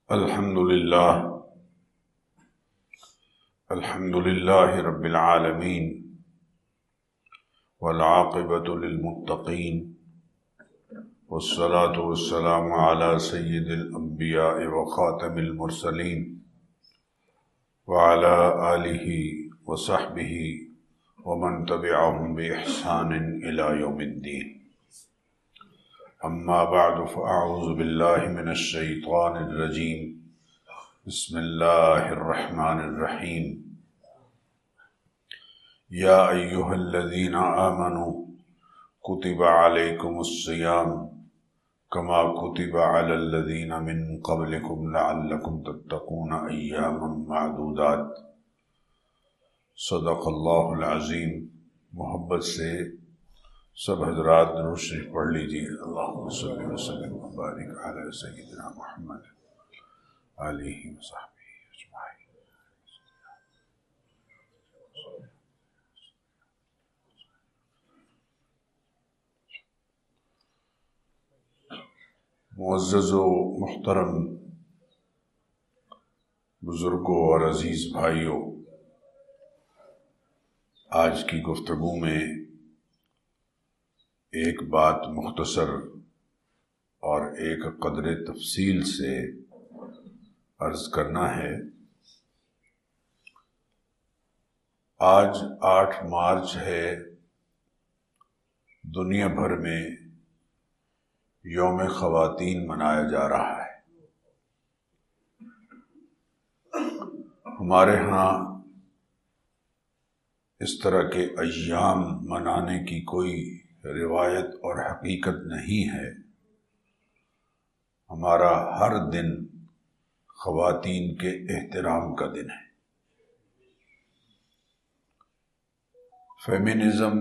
الحمد للہ رب العالمین والعاقبۃ للمتقین والصلاة والسلام علی سید الانبیاء وخاتم المرسلین وعلی آلہ وصحبہ ومن تبعہم بإحسان الی یوم الدین اما بعد فاعوذ باللہ من الشیطان الرجیم بسم اللہ الرحمن الرحیم یا ایہا الذین آمنوا کتب علیکم الصیام کما کتب علی الذین من قبلکم لعلکم تتقون ایاما معدودات۔ صدق اللہ العظیم۔ محبت سے سب حضرات درود شریف پڑھ لیجیے۔ اللہم صلی وسلم وبارک علی سیدنا محمد آلہ وصحبہ اجمعین۔ معزز و محترم بزرگوں اور عزیز بھائیوں، آج کی گفتگو میں ایک بات مختصر اور ایک قدر تفصیل سے عرض کرنا ہے۔ آج 8 مارچ ہے، دنیا بھر میں یوم خواتین منایا جا رہا ہے۔ ہمارے ہاں اس طرح کے ایام منانے کی کوئی روایت اور حقیقت نہیں ہے۔ ہمارا ہر دن خواتین کے احترام کا دن ہے۔ فیمنزم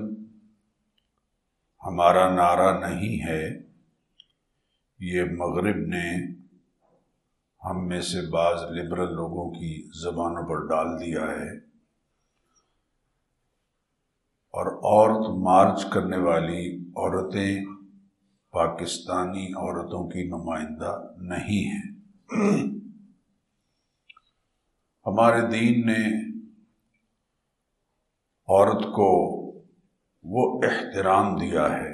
ہمارا نعرہ نہیں ہے، یہ مغرب نے ہم میں سے بعض لبرل لوگوں کی زبانوں پر ڈال دیا ہے، اور عورت مارچ کرنے والی عورتیں پاکستانی عورتوں کی نمائندہ نہیں ہیں۔ ہمارے دین نے عورت کو وہ احترام دیا ہے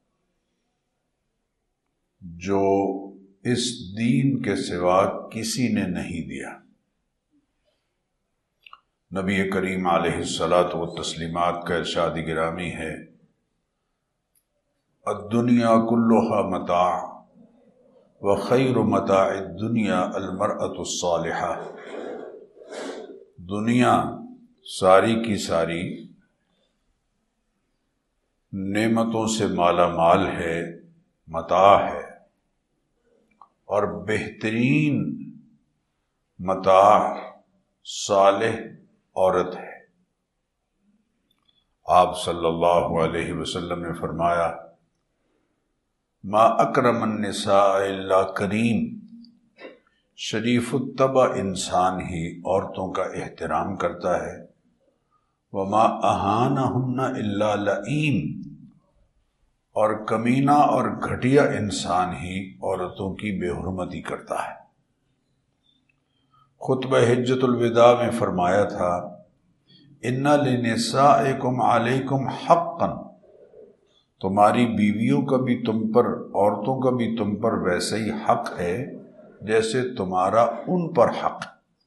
جو اس دین کے سوا کسی نے نہیں دیا۔ نبی کریم علیہ الصلاۃ والتسلیمات کا ارشاد گرامی ہے، الدنیا کلھا متاع وخیر متاع الدنیا المرأة الصالحہ۔ دنیا ساری کی ساری نعمتوں سے مالا مال ہے، متاع ہے، اور بہترین متاع صالح عورت ہے۔ آپ صلی اللہ علیہ وسلم نے فرمایا، ما اکرم النساء الا کریم۔ شریف الطبع انسان ہی عورتوں کا احترام کرتا ہے۔ وما اہانہن الا لئیم۔ اور کمینہ اور گھٹیا انسان ہی عورتوں کی بے حرمتی کرتا ہے۔ خطبہ حجۃ الوداع میں فرمایا تھا، ان لنسائکم علیکم حقا۔ تمہاری بیویوں کا بھی تم پر، عورتوں کا بھی تم پر ویسے ہی حق ہے جیسے تمہارا ان پر حق۔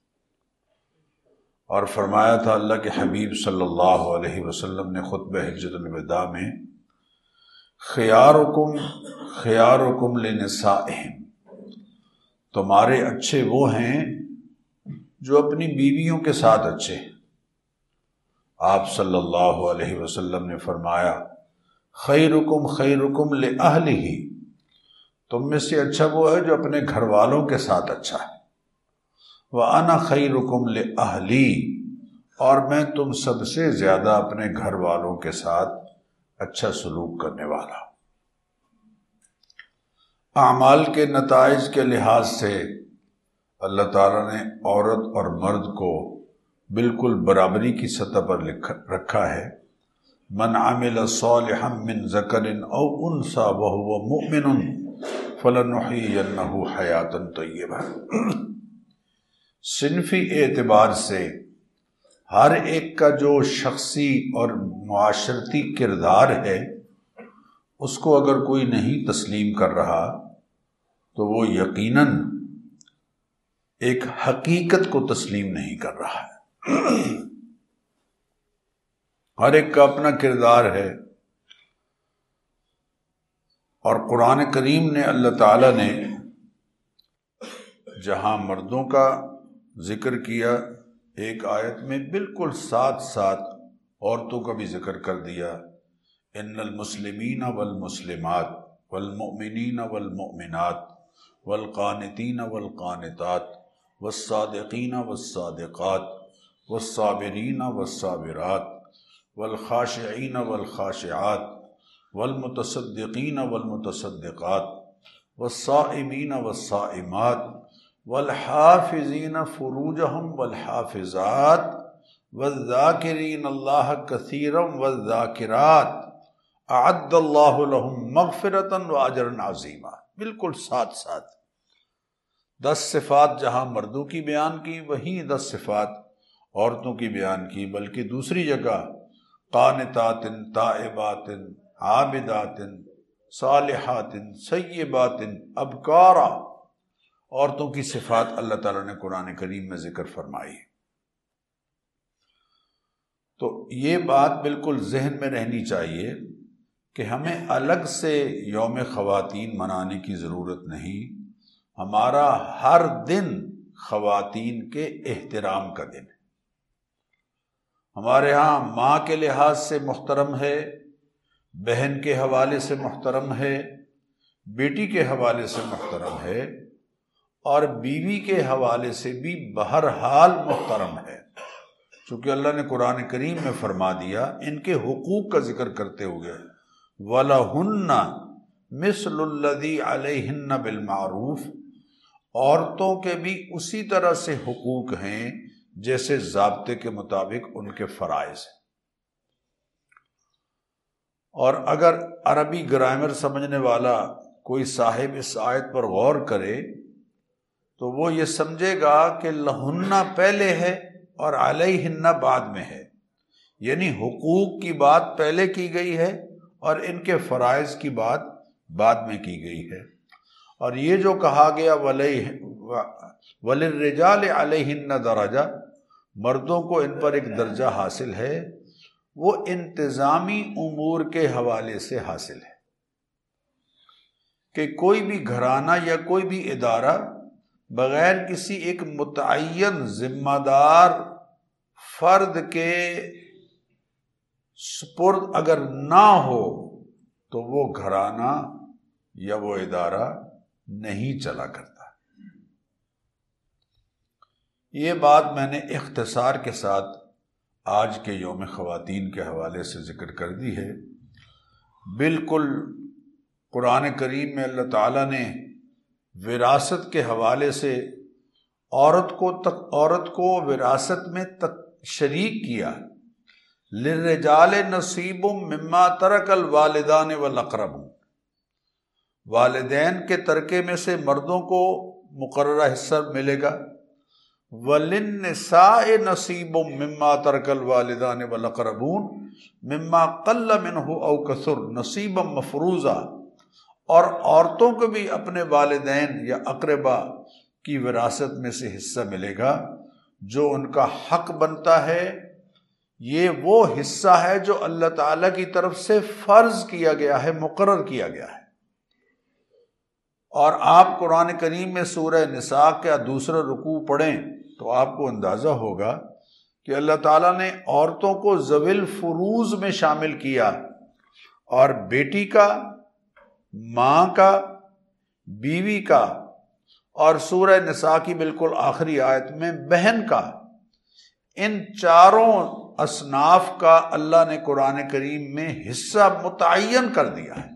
اور فرمایا تھا اللہ کے حبیب صلی اللہ علیہ وسلم نے خطبہ حجۃ الوداع میں، خیارکم خیارکم لنسائہم۔ تمہارے اچھے وہ ہیں جو اپنی بیویوں کے ساتھ اچھے ہیں۔ آپ صلی اللہ علیہ وسلم نے فرمایا، خیرکم خیرکم لأہلہ۔ تم میں سے اچھا وہ ہے جو اپنے گھر والوں کے ساتھ اچھا ہے۔ وَأَنَا خَيْرُكُمْ لِأَهْلِي۔ اور میں تم سب سے زیادہ اپنے گھر والوں کے ساتھ اچھا سلوک کرنے والا۔ اعمال کے نتائج کے لحاظ سے اللہ تعالیٰ نے عورت اور مرد کو بالکل برابری کی سطح پر رکھا ہے۔ من عمل صالحا من ذکر او انثی وهو مؤمن فلنحیینہ حیاتا طیبہ۔ صنفی اعتبار سے ہر ایک کا جو شخصی اور معاشرتی کردار ہے اس کو اگر کوئی نہیں تسلیم کر رہا تو وہ یقیناً ایک حقیقت کو تسلیم نہیں کر رہا ہے۔ ہر ایک کا اپنا کردار ہے، اور قرآن کریم نے اللہ تعالیٰ نے جہاں مردوں کا ذکر کیا ایک آیت میں، بالکل ساتھ ساتھ عورتوں کا بھی ذکر کر دیا۔ ان المسلمین والمسلمات والمؤمنین والمؤمنات والقانتین والقانتات والصادقین والصادقات والصابرین والصابرات والخاشعین والخاشعات والمتصدقین والمتصدقات والصائمین والصائمات والحافظین فروجہم والحافظات والذاکرین اللہ کثیرا والذاکرات اعد اللہ لہم مغفرۃ واجرا عظیما۔ بالکل ساتھ ساتھ 10 صفات جہاں مردوں کی بیان کی، وہیں 10 صفات عورتوں کی بیان کی، بلکہ دوسری جگہ قانتات تائبات عابدات صالحات سیبات ابکارا، عورتوں کی صفات اللہ تعالیٰ نے قرآن کریم میں ذکر فرمائی۔ تو یہ بات بالکل ذہن میں رہنی چاہیے کہ ہمیں الگ سے یوم خواتین منانے کی ضرورت نہیں، ہمارا ہر دن خواتین کے احترام کا دن ہے۔ ہمارے ہاں ماں کے لحاظ سے محترم ہے، بہن کے حوالے سے محترم ہے، بیٹی کے حوالے سے محترم ہے، اور بیوی کے حوالے سے بھی بہرحال محترم ہے، چونکہ اللہ نے قرآن کریم میں فرما دیا ان کے حقوق کا ذکر کرتے ہوئے وَلَهُنَّ مِثْلُ الَّذِي عَلَيْهِنَّ بِالْمَعْرُوفِ، عورتوں کے بھی اسی طرح سے حقوق ہیں جیسے ضابطے کے مطابق ان کے فرائض ہیں۔ اور اگر عربی گرامر سمجھنے والا کوئی صاحب اس آیت پر غور کرے تو وہ یہ سمجھے گا کہ لہنہ پہلے ہے اور علیہن بعد میں ہے، یعنی حقوق کی بات پہلے کی گئی ہے اور ان کے فرائض کی بات بعد میں کی گئی ہے۔ اور یہ جو کہا گیا وَلِلرِّجَالِ عَلَيْهِنَّ درجہ، مردوں کو ان پر ایک درجہ حاصل ہے، وہ انتظامی امور کے حوالے سے حاصل ہے کہ کوئی بھی گھرانہ یا کوئی بھی ادارہ بغیر کسی ایک متعین ذمہ دار فرد کے سپرد اگر نہ ہو تو وہ گھرانہ یا وہ ادارہ نہیں چلا کرتا۔ یہ بات میں نے اختصار کے ساتھ آج کے یوم خواتین کے حوالے سے ذکر کر دی ہے۔ بالکل قرآن کریم میں اللہ تعالیٰ نے وراثت کے حوالے سے عورت کو وراثت میں شریک کیا۔ للرجال نصیب مما ترک الوالدان والاقربون، والدین کے ترکے میں سے مردوں کو مقررہ حصہ ملے گا۔ وللنساء نصیب مما ترک الوالدان والاقربون مما قل منہ او کثر نصیبا مفروضا، اور عورتوں کو بھی اپنے والدین یا اقربا کی وراثت میں سے حصہ ملے گا جو ان کا حق بنتا ہے۔ یہ وہ حصہ ہے جو اللہ تعالیٰ کی طرف سے فرض کیا گیا ہے، مقرر کیا گیا ہے۔ اور آپ قرآن کریم میں سورہ نساء کا دوسرا رکوع پڑھیں تو آپ کو اندازہ ہوگا کہ اللہ تعالیٰ نے عورتوں کو ذوی الفروض میں شامل کیا، اور بیٹی کا، ماں کا، بیوی کا، اور سورہ نساء کی بالکل آخری آیت میں بہن کا، ان چاروں اصناف کا اللہ نے قرآن کریم میں حصہ متعین کر دیا ہے۔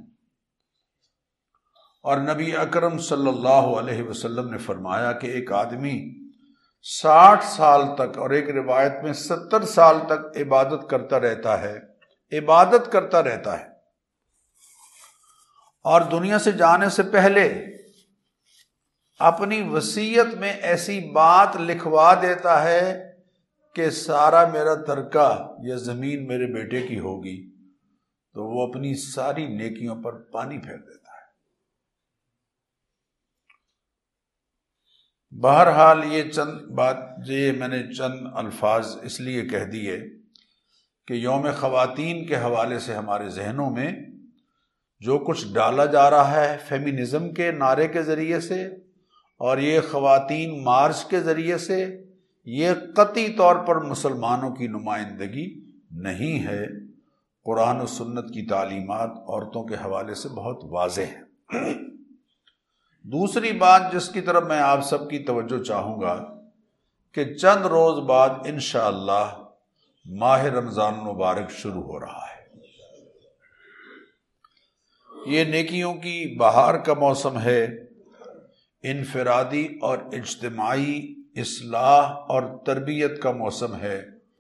اور نبی اکرم صلی اللہ علیہ وسلم نے فرمایا کہ ایک آدمی 60 سال تک، اور ایک روایت میں 70 سال تک عبادت کرتا رہتا ہے، اور دنیا سے جانے سے پہلے اپنی وصیت میں ایسی بات لکھوا دیتا ہے کہ سارا میرا ترکہ یا زمین میرے بیٹے کی ہوگی، تو وہ اپنی ساری نیکیوں پر پانی پھیر دیتا ہے۔ بہرحال یہ میں نے چند الفاظ اس لیے کہہ دیے کہ یوم خواتین کے حوالے سے ہمارے ذہنوں میں جو کچھ ڈالا جا رہا ہے فیمینزم کے نعرے کے ذریعے سے اور یہ خواتین مارچ کے ذریعے سے، یہ قطعی طور پر مسلمانوں کی نمائندگی نہیں ہے۔ قرآن و سنت کی تعلیمات عورتوں کے حوالے سے بہت واضح ہیں۔ دوسری بات جس کی طرف میں آپ سب کی توجہ چاہوں گا کہ چند روز بعد انشاءاللہ ماہ رمضان المبارک شروع ہو رہا ہے۔ یہ نیکیوں کی بہار کا موسم ہے، انفرادی اور اجتماعی اصلاح اور تربیت کا موسم ہے۔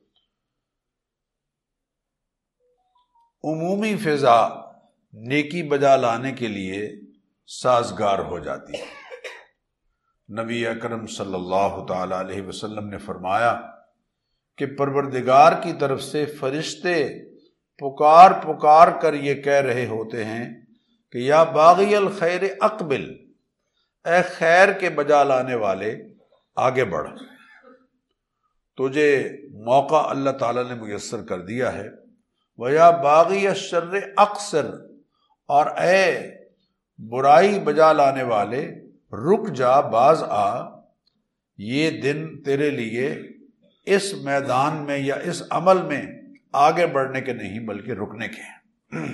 عمومی فضا نیکی بجا لانے کے لیے سازگار ہو جاتی ہے۔ نبی اکرم صلی اللہ تعالی علیہ وسلم نے فرمایا کہ پروردگار کی طرف سے فرشتے پکار پکار کر یہ کہہ رہے ہوتے ہیں کہ یا باغی الخیر اقبل، اے خیر کے بجا لانے والے آگے بڑھ، تجھے موقع اللہ تعالیٰ نے میسر کر دیا ہے۔ وَيَا بَاغِيَ الشَّرِّ اقصر، اور اے برائی بجا لانے والے رک جا، باز آ، یہ دن تیرے لیے اس میدان میں یا اس عمل میں آگے بڑھنے کے نہیں بلکہ رکنے کے ہیں۔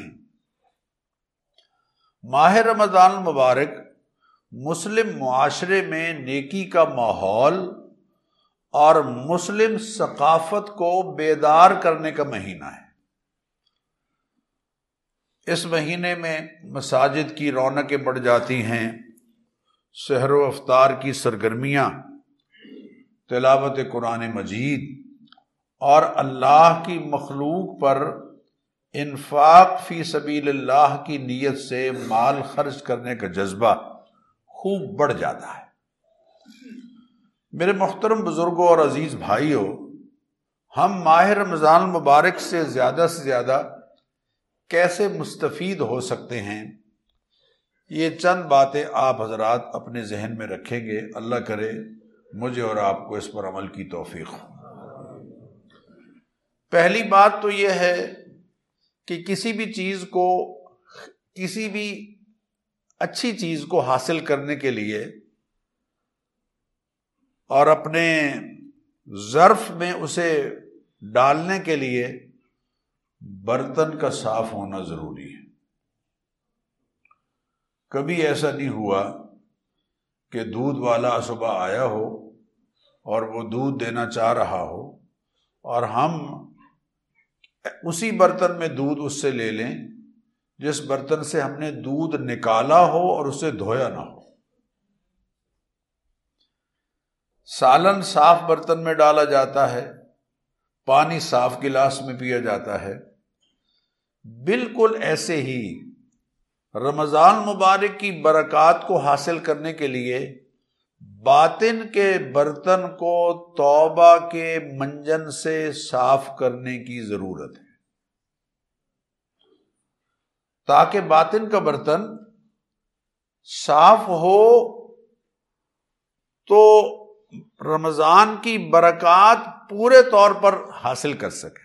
ماہ رمضان المبارک مسلم معاشرے میں نیکی کا ماحول اور مسلم ثقافت کو بیدار کرنے کا مہینہ ہے۔ اس مہینے میں مساجد کی رونقیں بڑھ جاتی ہیں، سحر و افطار کی سرگرمیاں، تلاوت قرآن مجید اور اللہ کی مخلوق پر انفاق فی سبیل اللہ کی نیت سے مال خرچ کرنے کا جذبہ خوب بڑھ جاتا ہے۔ میرے محترم بزرگوں اور عزیز بھائیوں، ہم ماہ رمضان المبارک سے زیادہ کیسے مستفید ہو سکتے ہیں، یہ چند باتیں آپ حضرات اپنے ذہن میں رکھیں گے۔ اللہ کرے مجھے اور آپ کو اس پر عمل کی توفیق ہو۔ پہلی بات تو یہ ہے کہ کسی بھی چیز کو، کسی بھی اچھی چیز کو حاصل کرنے کے لیے اور اپنے ظرف میں اسے ڈالنے کے لیے برتن کا صاف ہونا ضروری ہے۔ کبھی ایسا نہیں ہوا کہ دودھ والا صبح آیا ہو اور وہ دودھ دینا چاہ رہا ہو اور ہم اسی برتن میں دودھ اس سے لے لیں جس برتن سے ہم نے دودھ نکالا ہو اور اسے دھویا نہ ہو۔ سالن صاف برتن میں ڈالا جاتا ہے، پانی صاف گلاس میں پیا جاتا ہے۔ بالکل ایسے ہی رمضان مبارک کی برکات کو حاصل کرنے کے لیے باطن کے برتن کو توبہ کے منجن سے صاف کرنے کی ضرورت ہے، تاکہ باطن کا برتن صاف ہو تو رمضان کی برکات پورے طور پر حاصل کر سکے۔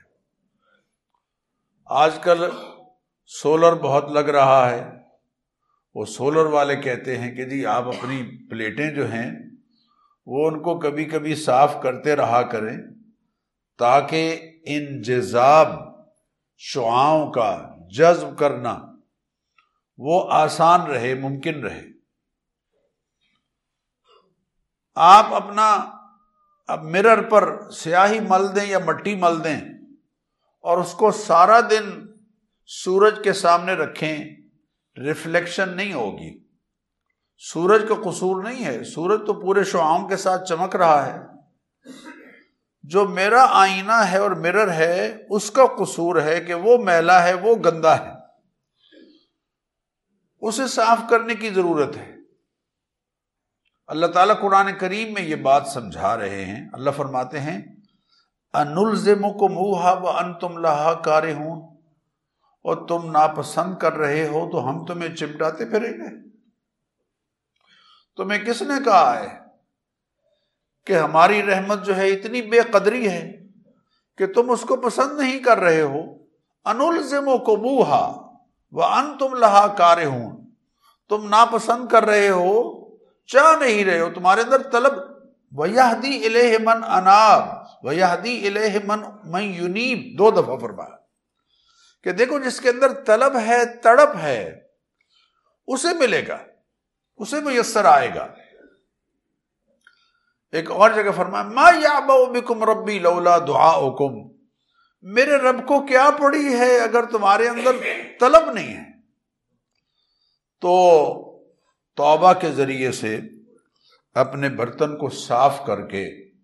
آج کل سولر بہت لگ رہا ہے، وہ سولر والے کہتے ہیں کہ جی آپ اپنی پلیٹیں جو ہیں وہ ان کو کبھی کبھی صاف کرتے رہا کریں تاکہ انجذاب شعاعوں کا جذب کرنا وہ آسان رہے، ممکن رہے۔ آپ اپنا اب مرر پر سیاہی مل دیں یا مٹی مل دیں اور اس کو سارا دن سورج کے سامنے رکھیں، ریفلیکشن نہیں ہوگی۔ سورج کا قصور نہیں ہے، سورج تو پورے شعاعوں کے ساتھ چمک رہا ہے۔ جو میرا آئینہ ہے اور مرر ہے اس کا قصور ہے کہ وہ میلا ہے، وہ گندا ہے، اسے صاف کرنے کی ضرورت ہے۔ اللہ تعالیٰ قرآن کریم میں یہ بات سمجھا رہے ہیں. اللہ فرماتے ہیں انلزمکموہا وانتم لہا کارہون، اور تم ناپسند کر رہے ہو تو ہم تمہیں چمٹاتے پھریں گے. تمہیں کس نے کہا ہے کہ ہماری رحمت جو ہے اتنی بے قدری ہے کہ تم اس کو پسند نہیں کر رہے ہو؟ انلزمکموہا وانتم لہا کارہون، تم ناپسند کر رہے ہو، چاہ نہیں رہے ہو، تمہارے اندر طلب. وَيَهْدِي إِلَيْهِ مَنْ أَنَابَ وَيَهْدِي إِلَيْهِ مَنْ يُنِيبُ، 2 دفعہ فرمایا کہ دیکھو جس کے اندر طلب ہے، تڑپ ہے، اسے ملے گا، اسے میسر آئے گا. ایک اور جگہ فرمایا مَا يَعْبَأُ بِكُمْ رَبِّي لَوْلَا دُعَاؤُكُمْ، میرے رب کو کیا پڑی ہے اگر تمہارے اندر طلب نہیں ہے. تو توبہ کے ذریعے سے اپنے برتن کو صاف کر کے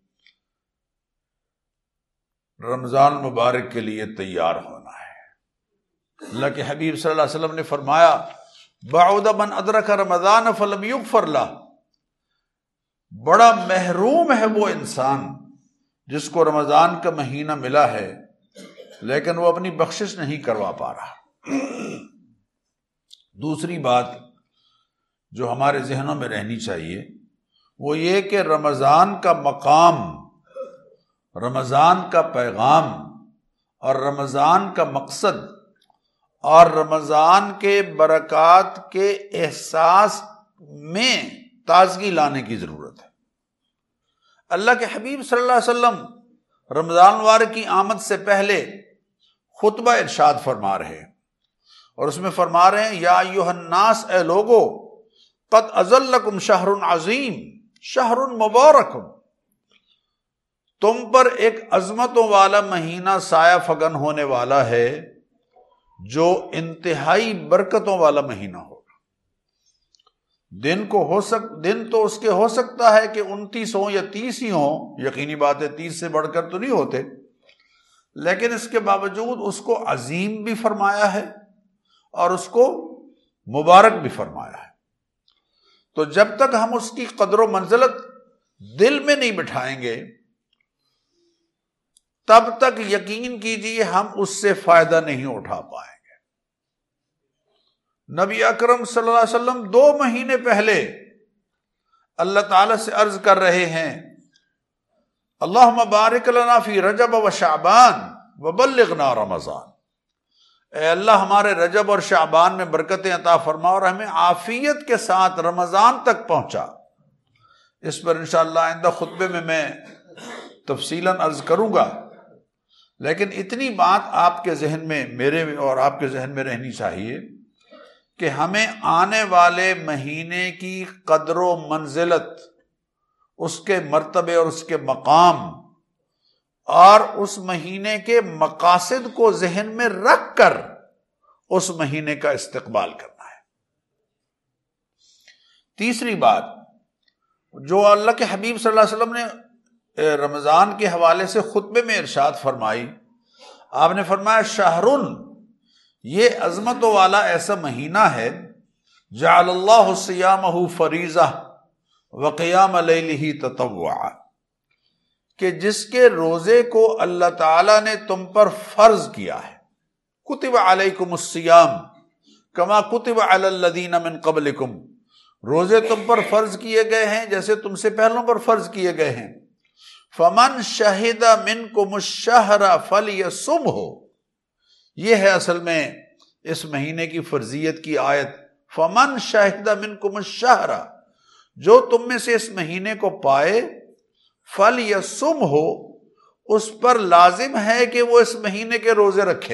رمضان مبارک کے لیے تیار ہونا ہے. اللہ کے حبیب صلی اللہ علیہ وسلم نے فرمایا بعد من ادرک رمضان فلم یغفر لہ، بڑا محروم ہے وہ انسان جس کو رمضان کا مہینہ ملا ہے لیکن وہ اپنی بخشش نہیں کروا پا رہا. دوسری بات جو ہمارے ذہنوں میں رہنی چاہیے وہ یہ کہ رمضان کا مقام، رمضان کا پیغام اور رمضان کا مقصد اور رمضان کے برکات کے احساس میں تازگی لانے کی ضرورت ہے. اللہ کے حبیب صلی اللہ علیہ وسلم رمضان مبارک کی آمد سے پہلے خطبہ ارشاد فرما رہے ہیں، اور اس میں فرما رہے ہیں یا ایھا الناس، اے لوگو، قد اظلکم شہر عظیم شہر مبارک، تم پر ایک عظمتوں والا مہینہ سایہ فگن ہونے والا ہے جو انتہائی برکتوں والا مہینہ ہوگا. دن تو اس کے ہو سکتا ہے کہ 29 ہوں یا 30 ہی ہوں، یقینی بات ہے 30 سے بڑھ کر تو نہیں ہوتے، لیکن اس کے باوجود اس کو عظیم بھی فرمایا ہے اور اس کو مبارک بھی فرمایا ہے. تو جب تک ہم اس کی قدر و منزلت دل میں نہیں بٹھائیں گے تب تک یقین کیجیے ہم اس سے فائدہ نہیں اٹھا پائیں گے. نبی اکرم صلی اللہ علیہ وسلم 2 مہینے پہلے اللہ تعالی سے عرض کر رہے ہیں اللہم بارک لنا فی رجب و شعبان وبلغنا رمضان، اے اللہ ہمارے رجب اور شعبان میں برکتیں عطا فرما اور ہمیں عافیت کے ساتھ رمضان تک پہنچا. اس پر انشاءاللہ آئندہ خطبے میں تفصیلاً عرض کروں گا، لیکن اتنی بات آپ کے ذہن میں، میرے اور آپ کے ذہن میں رہنی چاہیے کہ ہمیں آنے والے مہینے کی قدر و منزلت، اس کے مرتبے اور اس کے مقام اور اس مہینے کے مقاصد کو ذہن میں رکھ کر اس مہینے کا استقبال کرنا ہے. تیسری بات جو اللہ کے حبیب صلی اللہ علیہ وسلم نے رمضان کے حوالے سے خطبے میں ارشاد فرمائی، آپ نے فرمایا شہرن، یہ عظمتوں والا ایسا مہینہ ہے جعل اللہ صیامہ فریضہ وقیام لیلہ تطوعا، کہ جس کے روزے کو اللہ تعالیٰ نے تم پر فرض کیا ہے. کتب علیکم الصیام کما کتب علی الذین من قبلکم، روزے تم پر فرض کیے گئے ہیں جیسے تم سے پہلوں پر فرض کیے گئے ہیں. فمن شہد منکم الشہر فلیصمہ، یہ ہے اصل میں اس مہینے کی فرضیت کی آیت. فمن شہد منکم الشہر، جو تم میں سے اس مہینے کو پائے، فلیصمہ، اس پر لازم ہے کہ وہ اس مہینے کے روزے رکھے،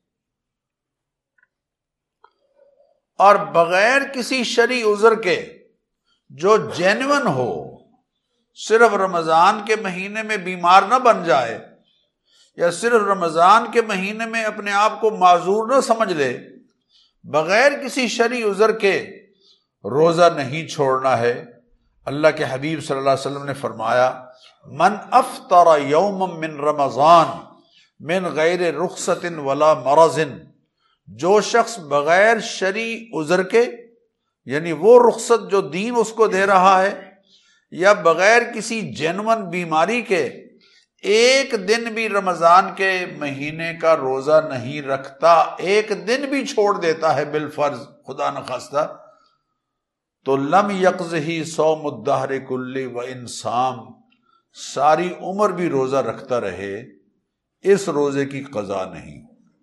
اور بغیر کسی شرعی عذر کے، جو جینون ہو، صرف رمضان کے مہینے میں بیمار نہ بن جائے یا صرف رمضان کے مہینے میں اپنے آپ کو معذور نہ سمجھ لے، بغیر کسی شرعی عذر کے روزہ نہیں چھوڑنا ہے. اللہ کے حبیب صلی اللہ علیہ وسلم نے فرمایا من افطر یوما من رمضان من غیر رخصت ولا مرض، جو شخص بغیر شرعی عذر کے، یعنی وہ رخصت جو دین اس کو دے رہا ہے یا بغیر کسی جینون بیماری کے ایک دن بھی رمضان کے مہینے کا روزہ نہیں رکھتا، ایک دن بھی چھوڑ دیتا ہے بالفرض خدا نخواستہ، تو لم یقضہ صوم الدہر کلہ وان صام، ساری عمر بھی روزہ رکھتا رہے اس روزے کی قضا نہیں،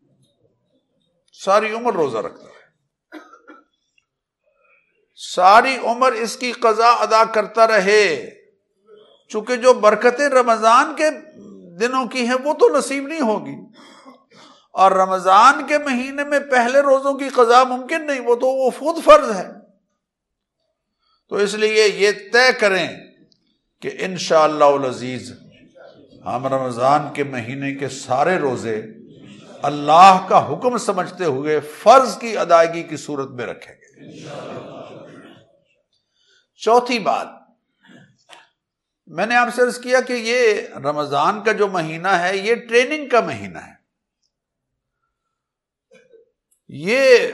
ساری عمر روزہ رکھتا رہے، ساری عمر اس کی قضا ادا کرتا رہے، چونکہ جو برکتیں رمضان کے دنوں کی ہیں وہ تو نصیب نہیں ہوگی، اور رمضان کے مہینے میں پہلے روزوں کی قضا ممکن نہیں، وہ تو وہ خود فرض ہے۔ تو اس لیے یہ طے کریں کہ انشاءاللہ العزیز ہم رمضان کے مہینے کے سارے روزے اللہ کا حکم سمجھتے ہوئے فرض کی ادائیگی کی صورت میں رکھیں گے۔ چوتھی بات، میں نے آپ سے عرض کیا کہ یہ رمضان کا جو مہینہ ہے یہ ٹریننگ کا مہینہ ہے، یہ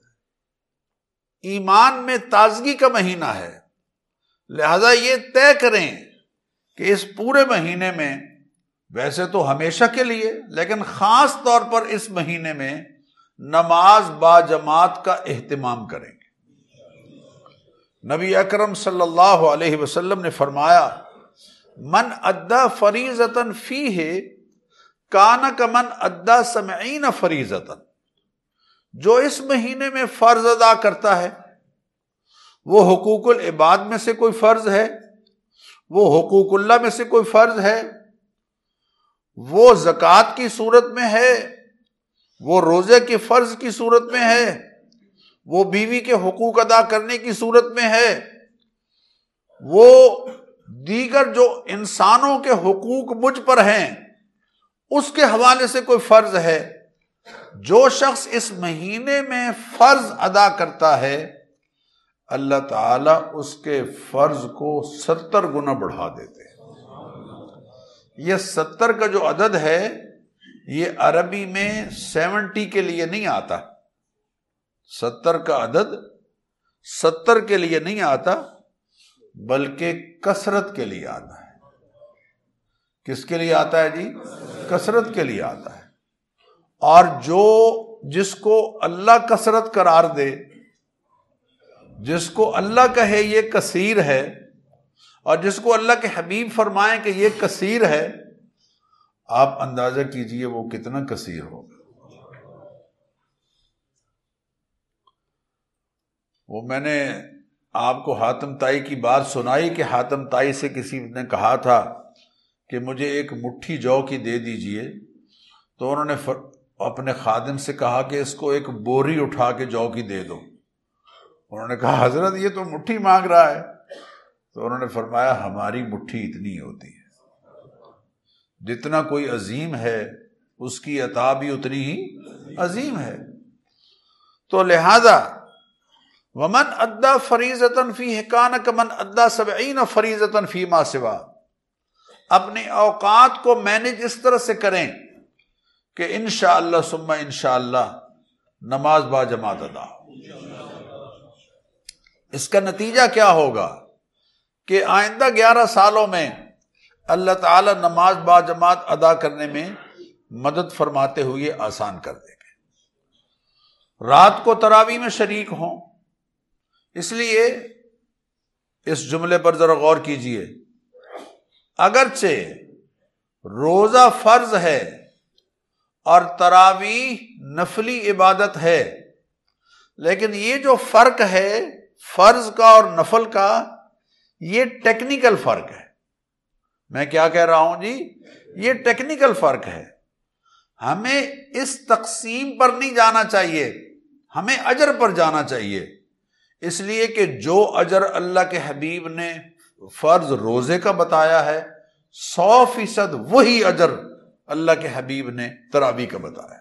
ایمان میں تازگی کا مہینہ ہے، لہذا یہ طے کریں کہ اس پورے مہینے میں، ویسے تو ہمیشہ کے لیے لیکن خاص طور پر اس مہینے میں نماز با جماعت کا اہتمام کریں گے۔ نبی اکرم صلی اللہ علیہ وسلم نے فرمایا من ادا فریضۃ فیہ کان کمن ادا سبعین فریضۃ، جو اس مہینے میں فرض ادا کرتا ہے، وہ حقوق العباد میں سے کوئی فرض ہے، وہ حقوق اللہ میں سے کوئی فرض ہے، وہ زکوٰۃ کی صورت میں ہے، وہ روزے کے فرض کی صورت میں ہے، وہ بیوی کے حقوق ادا کرنے کی صورت میں ہے، وہ دیگر جو انسانوں کے حقوق مجھ پر ہیں اس کے حوالے سے کوئی فرض ہے، جو شخص اس مہینے میں فرض ادا کرتا ہے اللہ تعالیٰ اس کے فرض کو 70 گنا بڑھا دیتے ہیں۔ یہ 70 کا جو عدد ہے یہ عربی میں 70 کے لیے نہیں آتا، 70 کا عدد 70 کے لیے نہیں آتا بلکہ کثرت کے لیے آتا ہے۔ کس کے لیے آتا ہے جی؟ کثرت کے لیے آتا ہے۔ اور جس کو اللہ کثرت قرار دے، جس کو اللہ کہے یہ کثیر ہے، اور جس کو اللہ کے حبیب فرمائیں کہ یہ کثیر ہے، آپ اندازہ کیجئے وہ کتنا کثیر ہوگا۔ وہ میں نے آپ کو حاتم طائی کی بات سنائی کہ حاتم طائی سے کسی نے کہا تھا کہ مجھے ایک مٹھی جو کی دے دیجئے، تو انہوں نے اپنے خادم سے کہا کہ اس کو ایک بوری اٹھا کے جو کی دے دو۔ انہوں نے کہا حضرت یہ تو مٹھی مانگ رہا ہے، تو انہوں نے فرمایا ہماری مٹھی اتنی ہوتی ہے، جتنا کوئی عظیم ہے اس کی عطا بھی اتنی ہی عظیم ہے۔ تو لہذا ومن ادا فریضۃ فیہ کان کمن ادا 70 فریضۃ فیما سوا، اپنے اوقات کو مینج اس طرح سے کریں کہ انشاءاللہ ثم انشاءاللہ نماز با جماعت ادا ہو۔ اس کا نتیجہ کیا ہوگا کہ آئندہ 11 سالوں میں اللہ تعالی نماز با جماعت ادا کرنے میں مدد فرماتے ہوئے آسان کر دیں گے۔ رات کو تراویح میں شریک ہوں، اس لیے اس جملے پر ذرا غور کیجئے، اگرچہ روزہ فرض ہے اور تراویح نفلی عبادت ہے، لیکن یہ جو فرق ہے فرض کا اور نفل کا، یہ ٹیکنیکل فرق ہے۔ میں کیا کہہ رہا ہوں جی؟ یہ ٹیکنیکل فرق ہے۔ ہمیں اس تقسیم پر نہیں جانا چاہیے، ہمیں اجر پر جانا چاہیے، اس لیے کہ جو اجر اللہ کے حبیب نے فرض روزے کا بتایا ہے 100% وہی اجر اللہ کے حبیب نے تراویح کا بتایا۔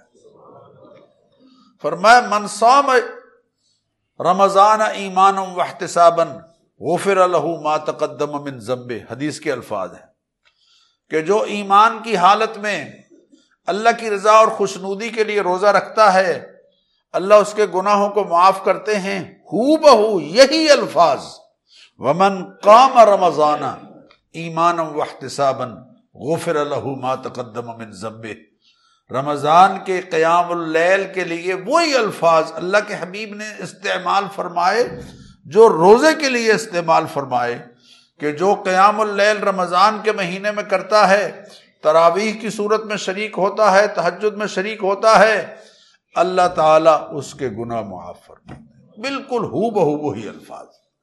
فرمایا من صام رمضان ایمانا واحتسابا غفر له ما تقدم من ذنبه، حدیث کے الفاظ ہیں کہ جو ایمان کی حالت میں اللہ کی رضا اور خوشنودی کے لیے روزہ رکھتا ہے اللہ اس کے گناہوں کو معاف کرتے ہیں۔ ہو بہو یہی الفاظ ومن قام رمضان ایمانا واحتسابا غفر له ما تقدم من ذنبه. رمضان کے قیام اللیل کے لیے وہی الفاظ اللہ کے حبیب نے استعمال فرمائے جو روزے کے لیے استعمال فرمائے، کہ جو قیام اللیل رمضان کے مہینے میں کرتا ہے، تراویح کی صورت میں شریک ہوتا ہے، تہجد میں شریک ہوتا ہے، اللہ تعالیٰ اس کے گناہ معاف فرماتے ہیں. بالکل ہو بہو وہی الفاظ.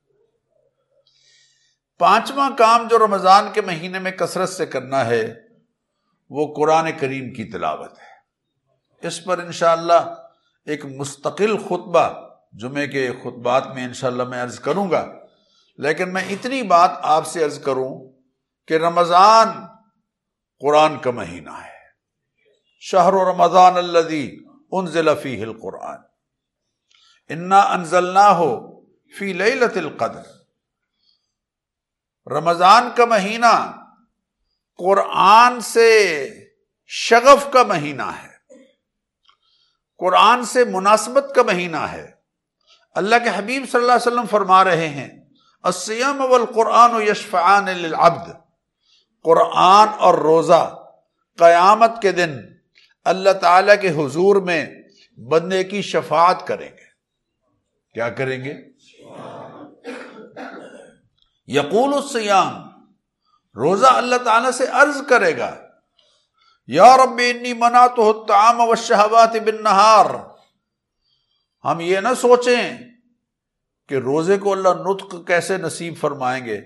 پانچواں کام جو رمضان کے مہینے میں کثرت سے کرنا ہے وہ قرآن کریم کی تلاوت ہے. اس پر انشاءاللہ ایک مستقل خطبہ جمعے کے خطبات میں انشاءاللہ میں عرض کروں گا، لیکن میں اتنی بات آپ سے عرض کروں کہ رمضان قرآن کا مہینہ ہے. شہر رمضان الذی انزل فیہ القرآن انا انزلناہ فی لیلۃ القدر. رمضان کا مہینہ قرآن سے شغف کا مہینہ ہے، قرآن سے مناسبت کا مہینہ ہے. اللہ کے حبیب صلی اللہ علیہ وسلم فرما رہے ہیں الصیام والقرآن یشفعان للعبد. قرآن اور روزہ قیامت کے دن اللہ تعالیٰ کے حضور میں بندے کی شفاعت کریں گے. کیا کریں گے؟ یقول الصیام، روزہ اللہ تعالیٰ سے عرض کرے گا یا رب انی منعتہ الطعام والشہوات بالنہار. ہم یہ نہ سوچیں کہ روزے کو اللہ نطق کیسے نصیب فرمائیں گے.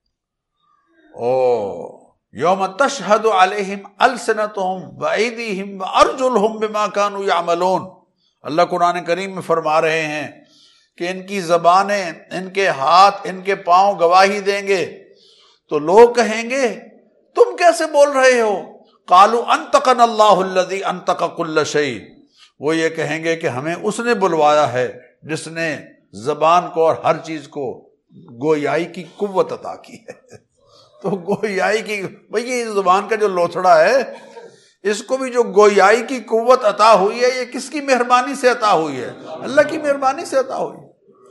یوم تشہد علیہم السنتہم وایدیہم وارجلہم بما کانوا یعملون. اللہ قرآن کریم میں فرما رہے ہیں کہ ان کی زبانیں، ان کے ہاتھ، ان کے پاؤں گواہی دیں گے، تو لوگ کہیں گے تم کیسے بول رہے ہو؟ قالوا انطقنا اللہ الذی انطق کل شیء. وہ یہ کہیں گے کہ ہمیں اس نے بلوایا ہے جس نے زبان کو اور ہر چیز کو گویائی کی قوت عطا کی ہے. تو گویائی کی، بھئی یہ زبان کا جو لوتھڑا ہے اس کو بھی جو گویائی کی قوت عطا ہوئی ہے، یہ کس کی مہربانی سے عطا ہوئی ہے؟ اللہ کی مہربانی سے عطا ہوئی.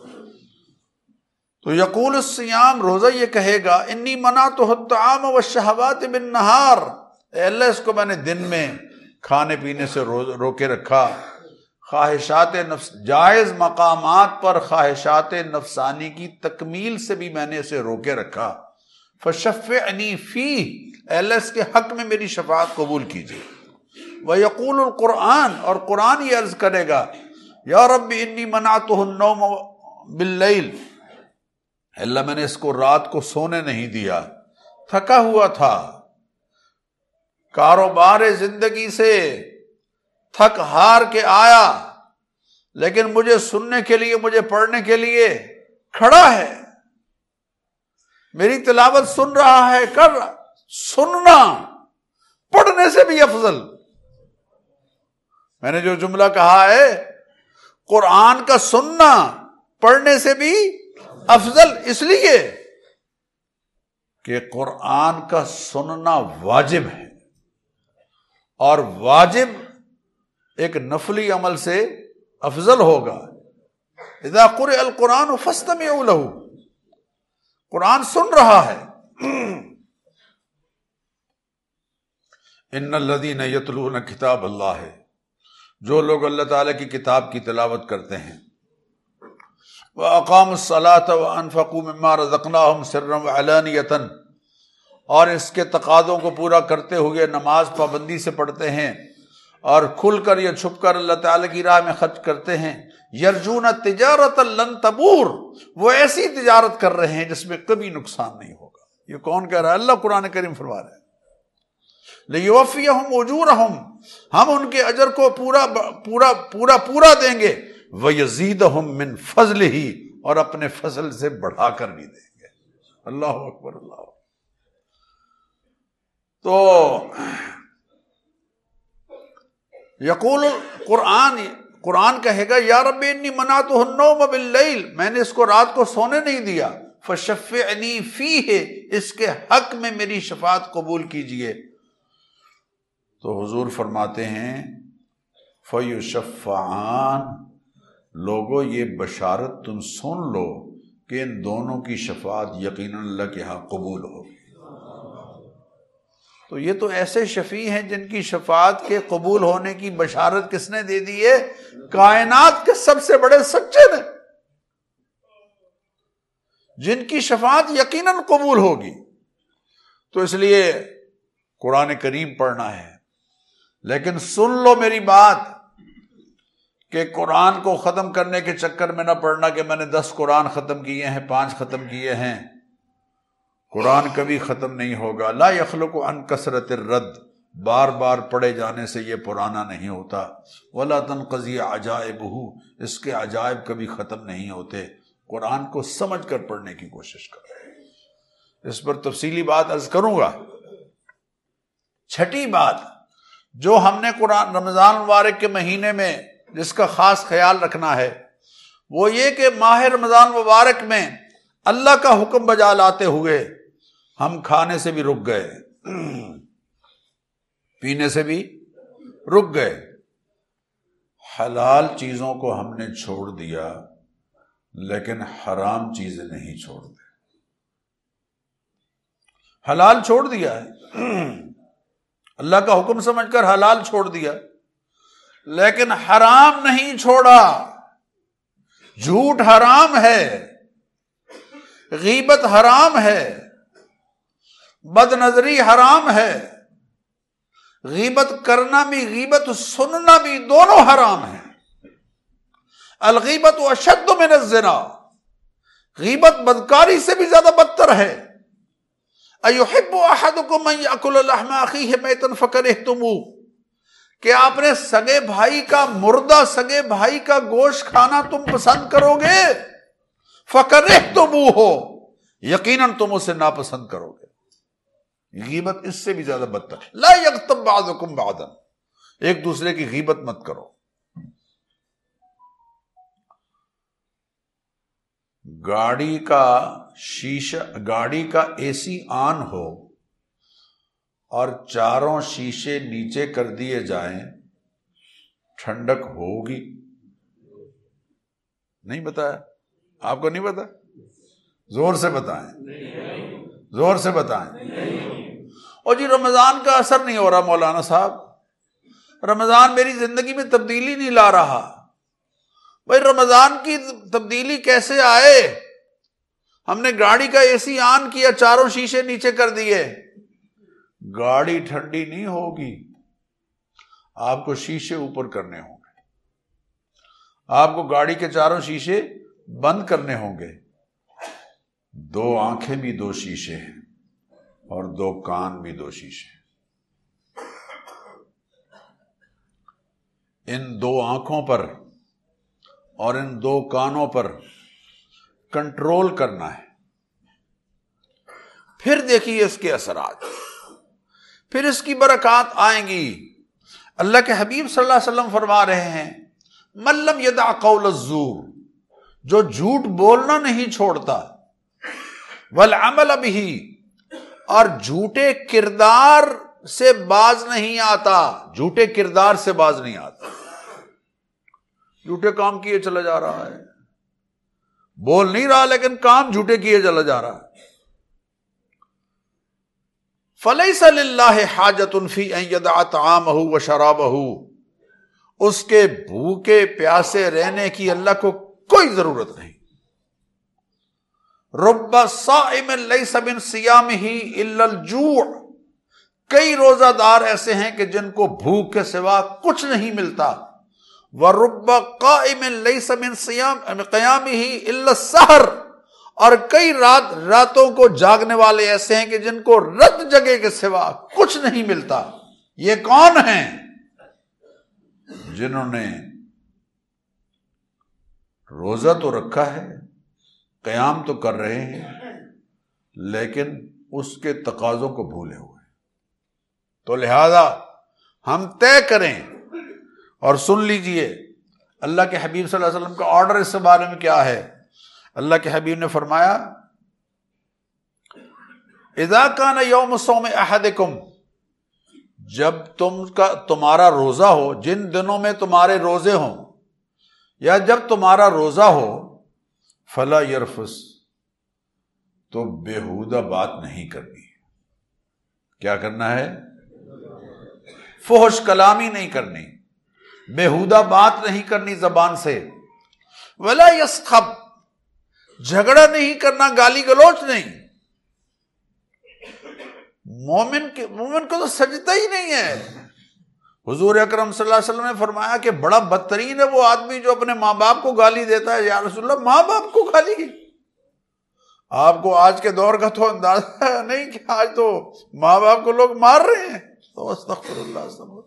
تو یقول الصیام، روزہ یہ کہے گا انی منعتہ الطعام والشہوات بالنہار. اے اللہ اس کو میں نے دن میں کھانے پینے سے روکے رکھا، خواہشات نفس، جائز مقامات پر خواہشات نفسانی کی تکمیل سے بھی میں نے اسے روکے رکھا. فشفعنی فیہ، اے اللہ اس کے حق میں میری شفاعت قبول کیجیے. ویقول القرآن، اور قرآن یہ عرض کرے گا یا رب انی منعتہ النوم باللیل. اللہ میں نے اس کو رات کو سونے نہیں دیا، تھکا ہوا تھا، کاروبار زندگی سے تھک ہار کے آیا، لیکن مجھے سننے کے لیے، مجھے پڑھنے کے لیے کھڑا ہے، میری تلاوت سن رہا ہے، کر رہا. سننا پڑھنے سے بھی افضل. میں نے جو جملہ کہا ہے قرآن کا سننا پڑھنے سے بھی افضل، اس لیے کہ قرآن کا سننا واجب ہے، اور واجب ایک نفلی عمل سے افضل ہوگا. اذا قرئ القرآن فاستمعوا له. قرآن سن رہا ہے. ان الذین یتلون کتاب اللہ، جو لوگ اللہ تعالیٰ کی کتاب کی تلاوت کرتے ہیں، وَأَقَامُوا الصَّلَاةَ وَأَنفَقُوا مِمَّا رَزَقْنَاهُمْ سِرًّا وَعَلَانِيَةً، اور اس کے تقاضوں کو پورا کرتے ہوئے نماز پابندی سے پڑھتے ہیں، اور کھل کر یا چھپ کر اللہ تعالیٰ کی راہ میں خرچ کرتے ہیں. یرجون تجارت لن تبور، وہ ایسی تجارت کر رہے ہیں جس میں کبھی نقصان نہیں ہوگا. یہ کون کہہ رہا ہے؟ اللہ قرآن کریم فرما رہا ہے لیوفیہم اجورہم، ہم ان کے اجر کو پورا دیں گے. وَيَزِيدَهُم مِّن فَضْلِهِ، اور اپنے فضل سے بڑھا کر بھی دیں گے. اللہ اکبر، اللہ. تو یقول قرآن کہے گا یا رب انی منعتہ النوم باللیل، میں نے اس کو رات کو سونے نہیں دیا. فشفعنی فیہ، اس کے حق میں میری شفاعت قبول کیجئے. تو حضور فرماتے ہیں فیشفعان، لوگو یہ بشارت تم سن لو کہ ان دونوں کی شفاعت یقیناً اللہ کے ہاں قبول ہوگی۔ تو یہ تو ایسے شفیع ہیں جن کی شفاعت کے قبول ہونے کی بشارت کس نے دے دی ہے؟ کائنات کے سب سے بڑے سچے نے، جن کی شفاعت یقیناً قبول ہوگی۔ تو اس لیے قرآن کریم پڑھنا ہے، لیکن سن لو میری بات کہ قرآن کو ختم کرنے کے چکر میں نہ پڑھنا کہ میں نے 10 قرآن ختم کیے ہیں، 5 ختم کیے ہیں۔ قرآن کبھی ختم نہیں ہوگا۔ لا یخلق عن کثرت الرد، بار بار پڑھے جانے سے یہ پرانا نہیں ہوتا۔ ولا تنقضی عجائبہ، اس کے عجائب کبھی ختم نہیں ہوتے۔ قرآن کو سمجھ کر پڑھنے کی کوشش کریں۔ اس پر تفصیلی بات عرض کروں گا۔ چھٹی بات جو ہم نے قرآن رمضان مبارک کے مہینے میں جس کا خاص خیال رکھنا ہے، وہ یہ کہ ماہ رمضان مبارک میں اللہ کا حکم بجا لاتے ہوئے ہم کھانے سے بھی رک گئے، پینے سے بھی رک گئے، حلال چیزوں کو ہم نے چھوڑ دیا لیکن حرام چیزیں نہیں چھوڑ دی۔ حلال چھوڑ دیا ہے، اللہ کا حکم سمجھ کر حلال چھوڑ دیا، لیکن حرام نہیں چھوڑا۔ جھوٹ حرام ہے، غیبت حرام ہے، بد نظری حرام ہے، غیبت کرنا بھی غیبت سننا بھی دونوں حرام ہیں۔ الغیبت اشد من الزنا، غیبت بدکاری سے بھی زیادہ بدتر ہے۔ ایحب احدکم ان یاکل لحم اخیہ میتا فکرہتموہ، کہ آپ نے سگے بھائی کا مردہ سگے بھائی کا گوشت کھانا تم پسند کرو گے؟ فکرہتموہ، یقیناً تم اسے ناپسند کرو گے۔ غیبت اس سے بھی زیادہ بدتر۔ لا یغتب بعضکم بعضا، ایک دوسرے کی غیبت مت کرو۔ گاڑی کا شیشہ، گاڑی کا اے سی آن ہو اور چاروں شیشے نیچے کر دیے جائیں، ٹھنڈک ہوگی؟ نہیں بتایا آپ کو؟ نہیں پتا؟ زور سے بتائیں، زور سے بتائیں۔ اور جی رمضان کا اثر نہیں ہو رہا مولانا صاحب، رمضان میری زندگی میں تبدیلی نہیں لا رہا۔ بھائی رمضان کی تبدیلی کیسے آئے؟ ہم نے گاڑی کا اے سی آن کیا، چاروں شیشے نیچے کر دیے، گاڑی ٹھنڈی نہیں ہوگی، آپ کو شیشے اوپر کرنے ہوں گے، آپ کو گاڑی کے چاروں شیشے بند کرنے ہوں گے۔ 2 آنکھیں بھی 2 شیشے ہیں اور 2 کان بھی 2 شیشے ہیں۔ ان 2 آنکھوں پر اور ان 2 کانوں پر کنٹرول کرنا ہے۔ پھر دیکھیے اس کے اثرات، پھر اس کی برکات آئیں گی۔ اللہ کے حبیب صلی اللہ علیہ وسلم فرما رہے ہیں، من لم یدع قول الزور، جو جھوٹ بولنا نہیں چھوڑتا، والعمل بہ، اور جھوٹے کردار سے باز نہیں آتا، جھوٹے کردار سے باز نہیں آتا، جھوٹے کام کیے چلا جا رہا ہے، بول نہیں رہا لیکن کام جھوٹے کیے چلا جا رہا ہے۔ فلیس للہ حاجۃ فی ان یدع طعامہ وشرابہ، اس کے بھوکے پیاسے رہنے کی اللہ کو کوئی ضرورت نہیں۔ رب صائم لیس من صیامہ الا الجوع، کئی روزہ دار ایسے ہیں کہ جن کو بھوک کے سوا کچھ نہیں ملتا۔ وَرُبَّ قَائِمٍ لَيْسَ مِنْ قِيَامِهِ إِلَّا السَّحَرُ، اور کئی راتوں کو جاگنے والے ایسے ہیں کہ جن کو رت جگے کے سوا کچھ نہیں ملتا۔ یہ کون ہیں؟ جنہوں نے روزہ تو رکھا ہے، قیام تو کر رہے ہیں، لیکن اس کے تقاضوں کو بھولے ہوئے۔ تو لہذا ہم طے کریں اور سن لیجئے اللہ کے حبیب صلی اللہ علیہ وسلم کا آرڈر اس سے بارے میں کیا ہے۔ اللہ کے حبیب نے فرمایا، اذا کان یوم صوم احدکم، جب تمہارا روزہ ہو، جن دنوں میں تمہارے روزے ہوں یا جب تمہارا روزہ ہو، فلا یرفس، تو بیہودہ بات نہیں کرنی. کیا کرنا ہے؟ فحش کلامی نہیں کرنی، بیہودہ بات نہیں کرنی زبان سے. ولا یسخب، جھگڑا نہیں کرنا، گالی گلوچ نہیں. مومن کو تو سجدہ ہی نہیں ہے. حضور اکرم صلی اللہ علیہ وسلم نے فرمایا کہ بڑا بدترین ہے وہ آدمی جو اپنے ماں باپ کو گالی دیتا ہے. یا رسول اللہ، ماں باپ کو گالی؟ آپ کو آج کے دور کا تو اندازہ نہیں کہ آج تو ماں باپ کو لوگ مار رہے ہیں. تو استغفر اللہ استغفر.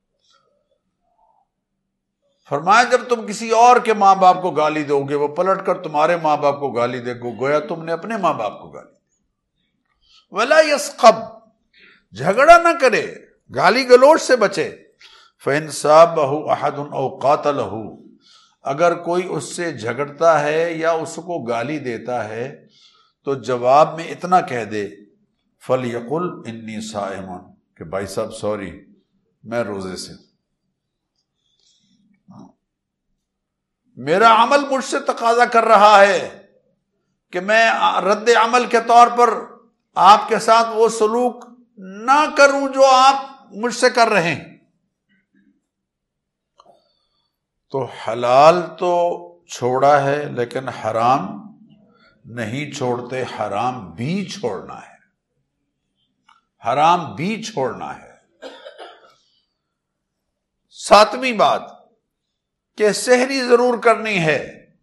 فرمایا جب تم کسی اور کے ماں باپ کو گالی دو گے، وہ پلٹ کر تمہارے ماں باپ کو گالی دے گو، گویا تم نے اپنے ماں باپ کو گالی دی. ولا یسخب، جھگڑا نہ کرے، گالی گلوچ سے بچے. فإن صابه أحد أو قاتله، اگر کوئی اس سے جھگڑتا ہے یا اس کو گالی دیتا ہے تو جواب میں اتنا کہہ دے فَلْيَقُلْ إِنِّي صَائِمٌ، کہ بھائی صاحب سوری، میں روزے سے، میرا عمل مجھ سے تقاضا کر رہا ہے کہ میں رد عمل کے طور پر آپ کے ساتھ وہ سلوک نہ کروں جو آپ مجھ سے کر رہے ہیں. تو حلال تو چھوڑا ہے لیکن حرام نہیں چھوڑتے، حرام بھی چھوڑنا ہے، حرام بھی چھوڑنا ہے. ساتویں بات کہ سحری ضرور کرنی ہے.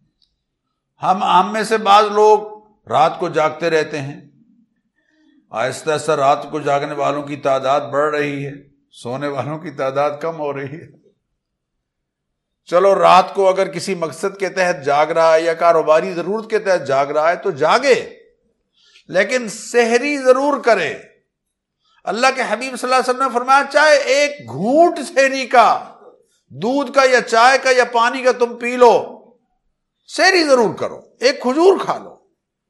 ہم میں سے بعض لوگ رات کو جاگتے رہتے ہیں، آہستہ آہستہ رات کو جاگنے والوں کی تعداد بڑھ رہی ہے، سونے والوں کی تعداد کم ہو رہی ہے. چلو رات کو اگر کسی مقصد کے تحت جاگ رہا ہے یا کاروباری ضرورت کے تحت جاگ رہا ہے تو جاگے، لیکن سحری ضرور کرے. اللہ کے حبیب صلی اللہ علیہ وسلم نے فرمایا چاہے ایک گھونٹ سحری کا، دودھ کا یا چائے کا یا پانی کا تم پی لو، سحری ضرور کرو، ایک کھجور کھا لو.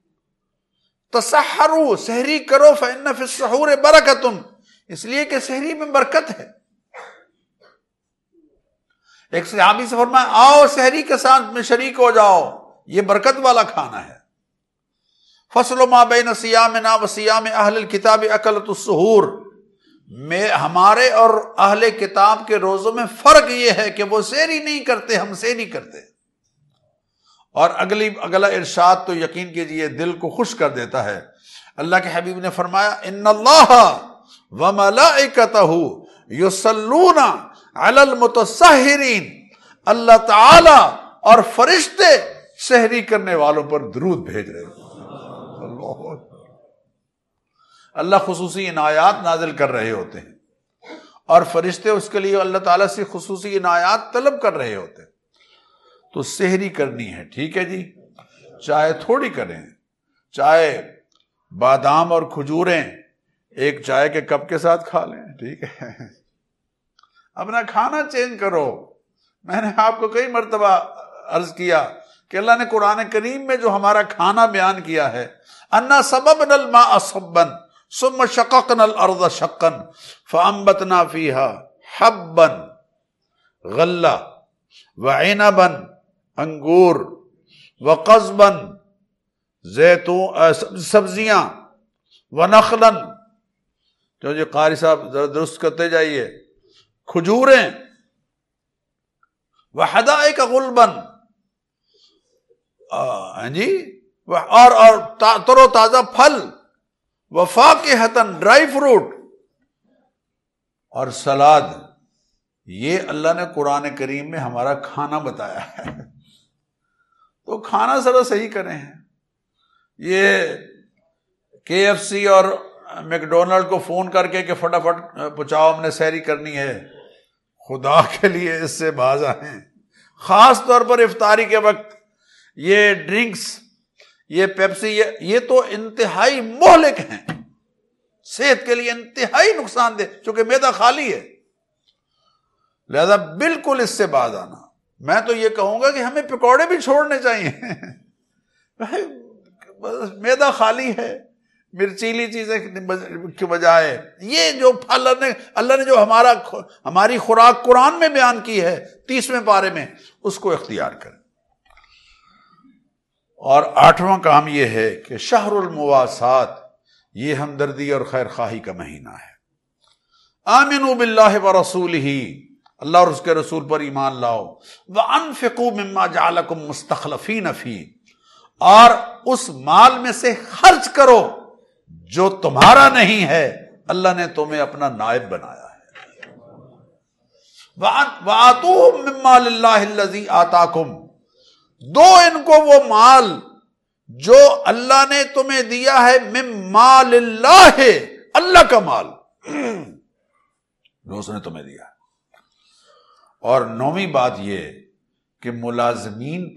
تسحروا، سحری کرو، فإن فی السحور برکۃ، اس لیے کہ سحری میں برکت ہے. ایک صحابی سے فرمایا آؤ سحری کے ساتھ میں شریک ہو جاؤ، یہ برکت والا کھانا ہے. فصل ما بین صیامنا و صیام اہل الکتاب اکلۃ السحور، میں ہمارے اور اہل کتاب کے روزوں میں فرق یہ ہے کہ وہ سحری نہیں کرتے، ہم سحری کرتے. اور اگلا ارشاد تو یقین کیجئے دل کو خوش کر دیتا ہے. اللہ کے حبیب نے فرمایا ان اللہ وملائکتہ یصلون علی المتسحرین، اللہ تعالی اور فرشتے سحری کرنے والوں پر درود بھیج رہے ہیں. اللہ خصوصی عنایات نازل کر رہے ہوتے ہیں اور فرشتے اس کے لیے اللہ تعالیٰ سے خصوصی عنایات طلب کر رہے ہوتے ہیں. تو سحری کرنی ہے، ٹھیک ہے جی، چاہے تھوڑی کریں، چاہے بادام اور کھجوریں ایک چائے کے کپ کے ساتھ کھا لیں، ٹھیک ہے، اپنا کھانا چینج کرو. میں نے آپ کو کئی مرتبہ عرض کیا کہ اللہ نے قرآن کریم میں جو ہمارا کھانا بیان کیا ہے، انا صببنا الماء صبا ثم شققنا الارض شقا فانبتنا فيها حبا غلہ وعنبا انگور وقضبا زیتون سبزیاں ونخلا، جو جی قاری صاحب درست کرتے جائیے، کھجوریں، وحدائق غلبا، جی، اور تر و تازہ پھل، وفاکہۃ، ڈرائی فروٹ، اور سلاد. یہ اللہ نے قرآن کریم میں ہمارا کھانا بتایا ہے. تو کھانا ذرا صحیح کریں ہیں. یہ KFC اور میکڈونلڈ کو فون کر کے کہ فٹافٹ پہنچاؤ ہم نے سحری کرنی ہے، خدا کے لیے اس سے باز آئیں. خاص طور پر افطاری کے وقت یہ ڈرنکس، یہ پیپسی، یہ تو انتہائی مہلک ہیں، صحت کے لیے انتہائی نقصان دہ، چونکہ معدہ خالی ہے. لہذا بالکل اس سے باز آنا. میں تو یہ کہوں گا کہ ہمیں پکوڑے بھی چھوڑنے چاہیے. معدہ خالی ہے، مرچیلی چیزیں کے بجائے یہ جو اللہ نے جو ہماری خوراک قرآن میں بیان کی ہے 30ویں پارے میں، اس کو اختیار کریں. اور 8واں کام یہ ہے کہ شہر المواسات، یہ ہمدردی اور خیر خواہی کا مہینہ ہے۔ آمنوا باللہ ورسولہ، اللہ اور اس کے رسول پر ایمان لاؤ۔ وانفقوا مما جعلکم مستخلفین فیہ، اور اس مال میں سے خرچ کرو جو تمہارا نہیں ہے، اللہ نے تمہیں اپنا نائب بنایا ہے۔ وآتوہم من مال اللہ الذی آتاکم، دو ان کو وہ مال جو اللہ نے تمہیں دیا ہے، من مال اللہ، اللہ کا مال جو اس نے تمہیں دیا ہے۔ اور 9ویں بات یہ کہ ملازمین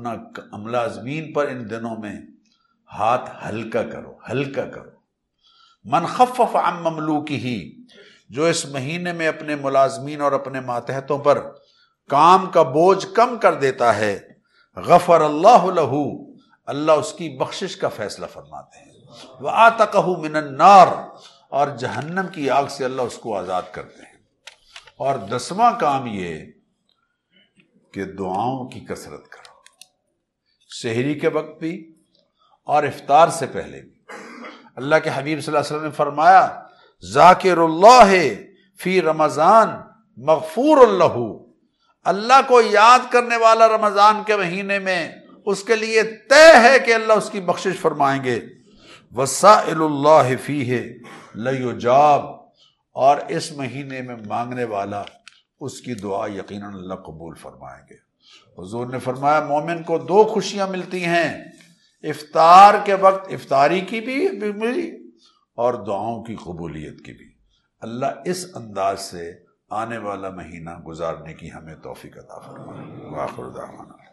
پر ان دنوں میں ہاتھ ہلکا کرو۔ من خفف عن مملوکہ، جو اس مہینے میں اپنے ملازمین اور اپنے ماتحتوں پر کام کا بوجھ کم کر دیتا ہے، غفر اللہ لہ، اللہ اس کی بخشش کا فیصلہ فرماتے ہیں۔ وَآتَقَهُ مِنَ النَّارِ، اور جہنم کی آگ سے اللہ اس کو آزاد کرتے ہیں۔ اور 10واں کام یہ کہ دعاؤں کی کثرت کرو، سحری کے وقت بھی اور افطار سے پہلے بھی۔ اللہ کے حبیب صلی اللہ علیہ وسلم نے فرمایا، ذاکر اللہ فی رمضان مغفور لہ، اللہ کو یاد کرنے والا رمضان کے مہینے میں اس کے لیے طے ہے کہ اللہ اس کی بخشش فرمائیں گے۔ وسائل اللہ فیہ لیجاب، اور اس مہینے میں مانگنے والا اس کی دعا یقیناً اللہ قبول فرمائیں گے۔ حضور نے فرمایا مومن کو 2 خوشیاں ملتی ہیں، افطار کے وقت افطاری کی بھی ملی اور دعاؤں کی قبولیت کی بھی۔ اللہ اس انداز سے آنے والا مہینہ گزارنے کی ہمیں توفیق عطا فرمائے۔ وآخر دعوانا